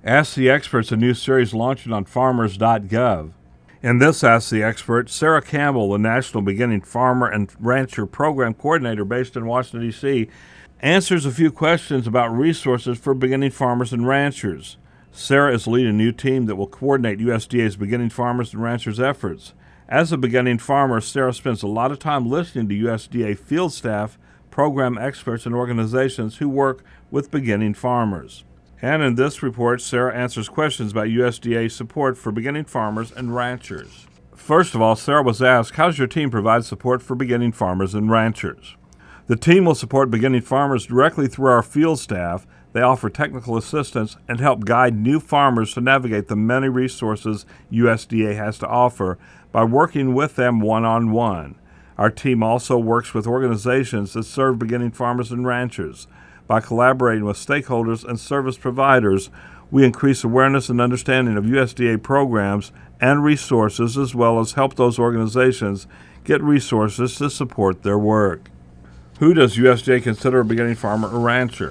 Ask the Experts, a new series launching on farmers.gov. In this Ask the Expert, Sarah Campbell, the National Beginning Farmer and Rancher Program Coordinator based in Washington, D.C., answers a few questions about resources for beginning farmers and ranchers. Sarah is leading a new team that will coordinate USDA's beginning farmers and ranchers' efforts. As a beginning farmer, Sarah spends a lot of time listening to USDA field staff, program experts, and organizations who work with beginning farmers. And in this report, Sarah answers questions about USDA support for beginning farmers and ranchers. First of all, Sarah was asked, how does your team provide support for beginning farmers and ranchers? The team will support beginning farmers directly through our field staff. They offer technical assistance and help guide new farmers to navigate the many resources USDA has to offer by working with them one-on-one. Our team also works with organizations that serve beginning farmers and ranchers. By collaborating with stakeholders and service providers, we increase awareness and understanding of USDA programs and resources, as well as help those organizations get resources to support their work. Who does USDA consider a beginning farmer or rancher?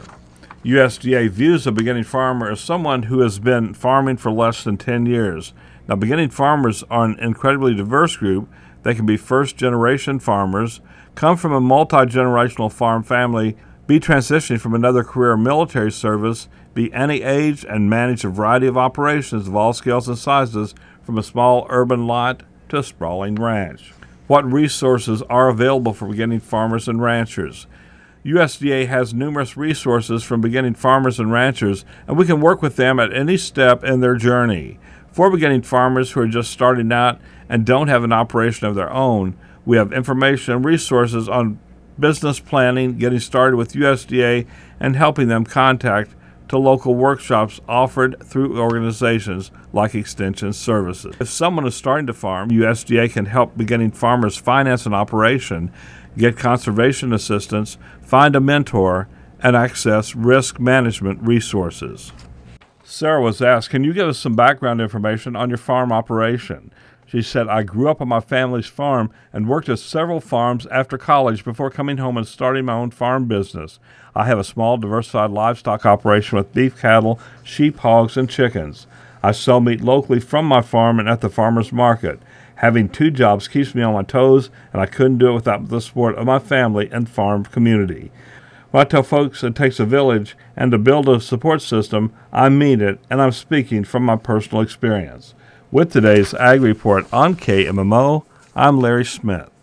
USDA views a beginning farmer as someone who has been farming for less than 10 years. Now, beginning farmers are an incredibly diverse group. They can be first-generation farmers, come from a multi-generational farm family, be transitioning from another career or military service, be any age, and manage a variety of operations of all scales and sizes, from a small urban lot to a sprawling ranch. What resources are available for beginning farmers and ranchers? USDA has numerous resources from beginning farmers and ranchers, and we can work with them at any step in their journey. For beginning farmers who are just starting out and don't have an operation of their own, we have information and resources on business planning, getting started with USDA, and helping them contact to local workshops offered through organizations like Extension Services. If someone is starting to farm, USDA can help beginning farmers finance an operation, get conservation assistance, find a mentor, and access risk management resources. Sarah was asked, can you give us some background information on your farm operation? She said, I grew up on my family's farm and worked at several farms after college before coming home and starting my own farm business. I have a small diversified livestock operation with beef cattle, sheep, hogs, and chickens. I sell meat locally from my farm and at the farmer's market. Having two jobs keeps me on my toes, and I couldn't do it without the support of my family and farm community. When I tell folks it takes a village and to build a support system, I mean it, and I'm speaking from my personal experience. With today's Ag Report on KMMO, I'm Larry Smith.